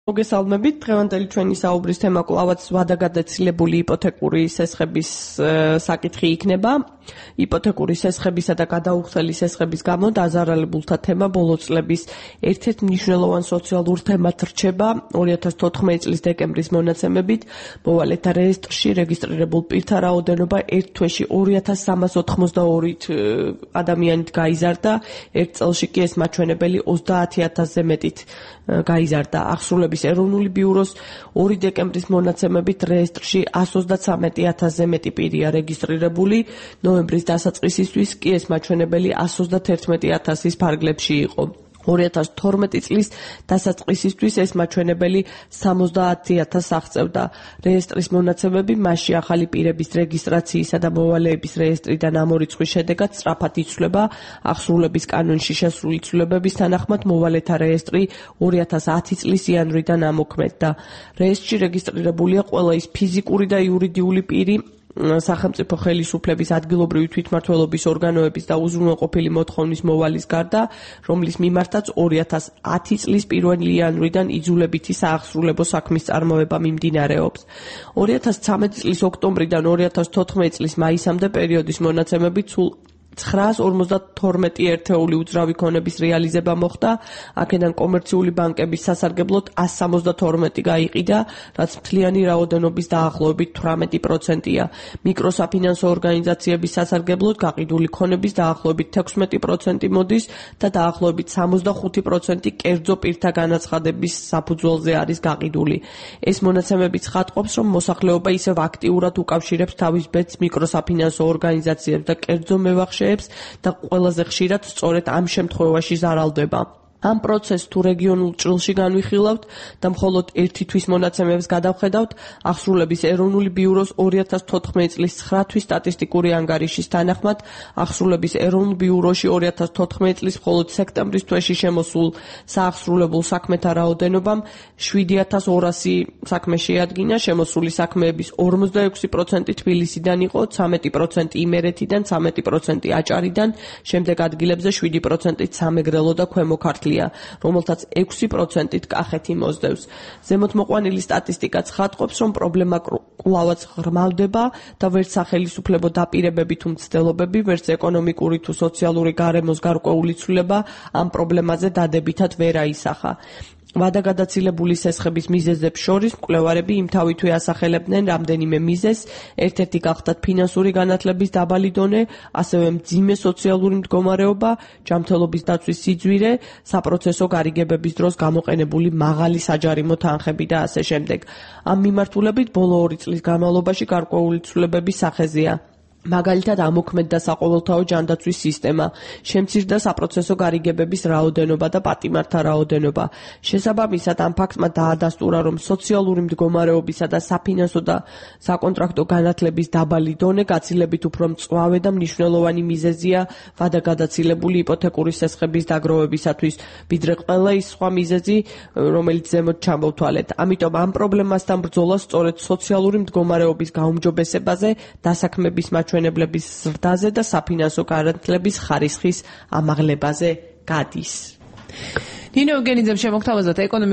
მოგესალმებით, დღევანდელი ჩვენი საუბრის თემა კვლავაც ვადაგადაცილებული იპოთეკური სესხების საკითხი იქნება. იპოთეკური სესხებისა და გადაუხსელი სესხების გამო დაზარალებულთა თემა ბოლო წლების ერთ-ერთ მნიშვნელოვან სოციალურ თემად რჩება. 2014 წლის დეკემბრის მონაცემებით მოვალეთა რეესტრში რეგისტრირებულ პირთა რაოდენობა ერთ თვეში 2382 ადამიანით გაიზარდა, ერთ წელში კი ეს მაჩვენებელი 30000-ზე მეტით გაიზარდა. აღსრულების ეროვნული ბიუროს 2 დეკემბრის მონაცემებით რეესტრში 123000-ზე მეტი პირია რეგისტრირებული, ნოემბრის დასაწყისისთვის კი ეს მაჩვენებელი 121000-ის ფარგლებში იყო. 2012 წლის დასაწყისისთვის ეს მაჩვენებელი 70000-ს აღწევდა. რეესტრის მონაცემები მასში ახალი პირების რეგისტრაციისა და მოვალეების რეესტრიდან ამორიცხვის შედეგად სწრაფად იცვლება. აღსრულების კანონში შესული ცვლილებების თანახმად მოვალეთა რეესტრი 2010 წლის იანვრიდან ამოქმედდა. რეესტრში რეგისტრირებულია ყველა ის ფიზიკური და იურიდიული პირი, სახელმწიფო ხელისუფლების ადგილობრივი თვითმმართველობის ორგანოების და უზრუნველყოფილი მოთხოვნის მოვალის გარდა, რომლის მიმართაც 2010 წლის 1 იანვრიდან იძულებითი სააღსრულებო საქმის წარმოება მიმდინარეობს. 2013 წლის ოქტომბრიდან 2014 წლის მაისამდე პერიოდის მონაცემებით სულ 952 ერთეული უძრავი ქონების რეალიზება მოხდა, აქედან კომერციული ბანკების სასარგებლოდ 172 გაიყიდა, რაც მთლიანი რაოდენობის დაახლოებით 18%-ია. მიკროსაფინანსო ორგანიზაციების სასარგებლოდ გაყიდული ქონების დაახლოებით 16% მოდის და დაახლოებით 65% კერძო პირთა განაცხადების საფუძველზე არის გაყიდული. ეს მონაცემები ცხადყოფს, რომ მოსახლეობა ისევ აქტიურად უკავშირებს თავის ბედს მიკროსაფინანსო ორგანიზაციებს და კერძო მევახშეებს და ყველაზე ხშირად სწორედ ამ შემთხვევაში ზარალდება. ამ პროცესს თუ რეგიონულ ჭრილში განვიხილავთ და მხოლოდ ერთი თვის მონაცემებს გადავხედავთ, აღსრულების ეროვნული ბიუროს 2014 წლის 9 თვის სტატისტიკური ანგარიშის თანახმად, აღსრულების ეროვნულ ბიუროში 2014 წლის მხოლოდ სექტემბრის თვეში შემოსულ სააღსრულებულ საქმეთა რაოდენობამ 7200 საქმე შეადგინა, შემოსული საქმეების 46% თბილისიდან იყო, 13% იმერეთიდან, 13% აჭარიდან, შემდეგ ადგილებზე 7% სამეგრელო და ქვემო ქართლი, რომელთაც 6%-ით კახეთი მოსდევს. ზემოთ მოყვანილი სტატისტიკა ცხადყოფს, რომ პრობლემა კვლავაც ღრმავდება და ვერც სახელისუფლებო დაპირებები თუ მცდელობები, ვერც ეკონომიკური თუ სოციალური გარემოს გარკვეული ცვლილება ამ პრობლემაზე დადებითად ვერ აისახა. ვადაგადაცილებული სესხების მიზეზებს შორის მკვლევარები იმთავითვე ასახელებდნენ რამდენიმე მიზეზს, ერთ-ერთი გახლდათ ფინანსური განათლების დაბალი დონე, ასევე მძიმე სოციალური მდგომარეობა, ჯანმრთელობის დაცვის სიძვირე, საპროცესო გარიგებების დროს გამოყენებული მაღალი საჯარიმო თანხები და ასე შემდეგ. ამ მიმართულებით ბოლო 2 წლის განმავლობაში გარკვეული ცვლილებების სახეზეა. მაგალითად ამოქმედდა საყოველთაო ჯანდაცვის სისტემა, შემცირდა საპროცესო გარიგებების რაოდენობა და პატიმართა რაოდენობა. შესაბამისად ამ ფაქტმა დაადასტურა, რომ სოციალური მდგომარეობისა და საფინანსო და საკონტრაქტო განათლების დაბალი დონე გაცილებით უფრო მწვავე და მნიშვნელოვანი მიზეზია ვადაგადაცილებული იპოთეკური სესხების დაგროვებისათვის, ვიდრე ყველა ის სხვა მიზეზი, რომელიც ზემოთ ჩამოვთვალეთ. ამიტომ ამ პრობლემასთან ბრძოლა სწორედ სოციალური მდგომარეობის გაუმჯობესებაზე, დასაქმების მაჩვენებლების ზრდაზე და საფინანსო განათლების ხარისხის ამაღლებაზე გადის. ნინო ევგენიძემ შემოგთავაზა ეკონომიკურ